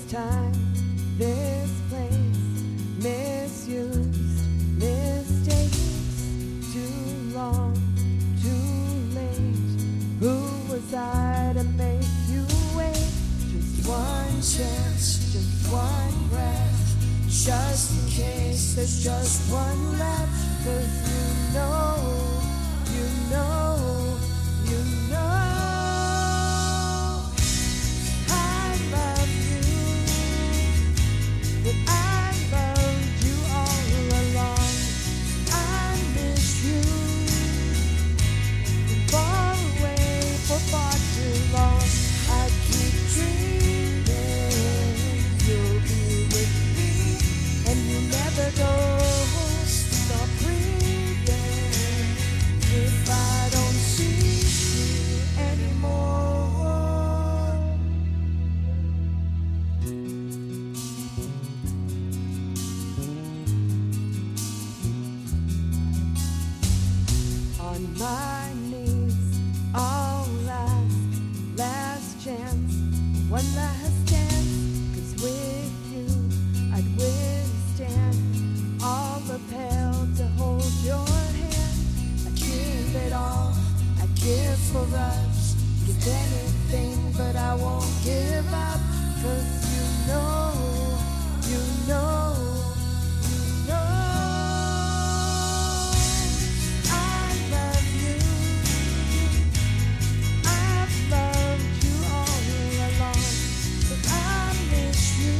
time, this place, misused, mistakes, too long, too late. Who was I to make you wait? Just one chance, just one breath, just in case there's just one left. 'Cause you know, you know, you know I love you, but I loved you all along. I miss you, been far away for far too long. I keep dreaming you'll be with me, and you never go. Stop breathing if I don't see you anymore. On my knees, I'll last chance, one last dance. 'Cause with you, I'd withstand all the peril to hold your hand. I give it all, I give for us, give anything, but I won't give up. 'Cause you know, you know, you know I love you. I've loved you all along, but I miss you,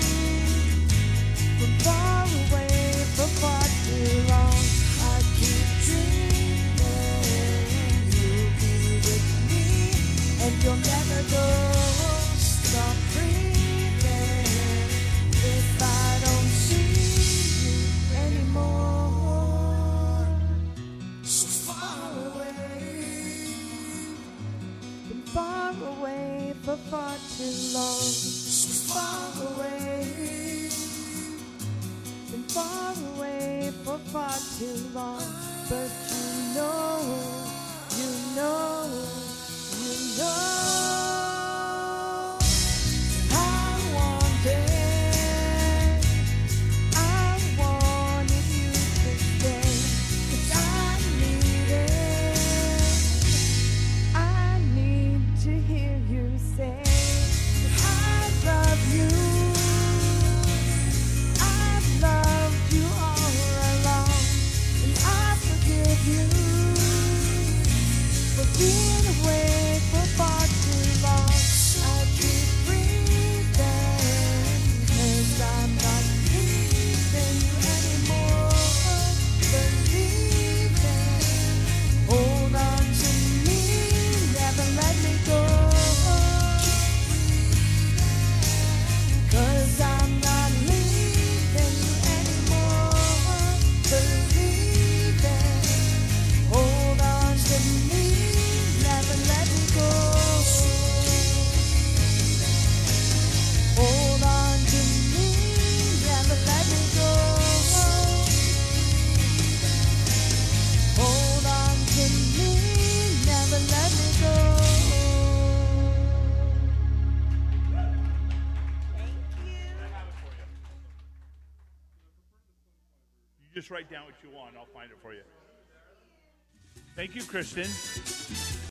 from far away for far too long. I keep dreaming you'll be with me, and you'll never go. Stop breathing if I don't see you anymore. So far away, been far away for far too long. So far away, been far away for far too long. But you know, you know, you know I wanted you to stay. 'Cause I need to hear you say that I love you. I've loved you all along, and I forgive you for being away for far too long. I keep breathing, 'cause I'm not leaving you anymore. Believing, hold on to me, never let me go. 'Cause I'm not leaving you anymore. Believing, hold on to me, never let me go. Hold on to me, never let me go. Hold on to me, never let me go. You just write down what you want. I'll find it for you. Thank you, Kristen.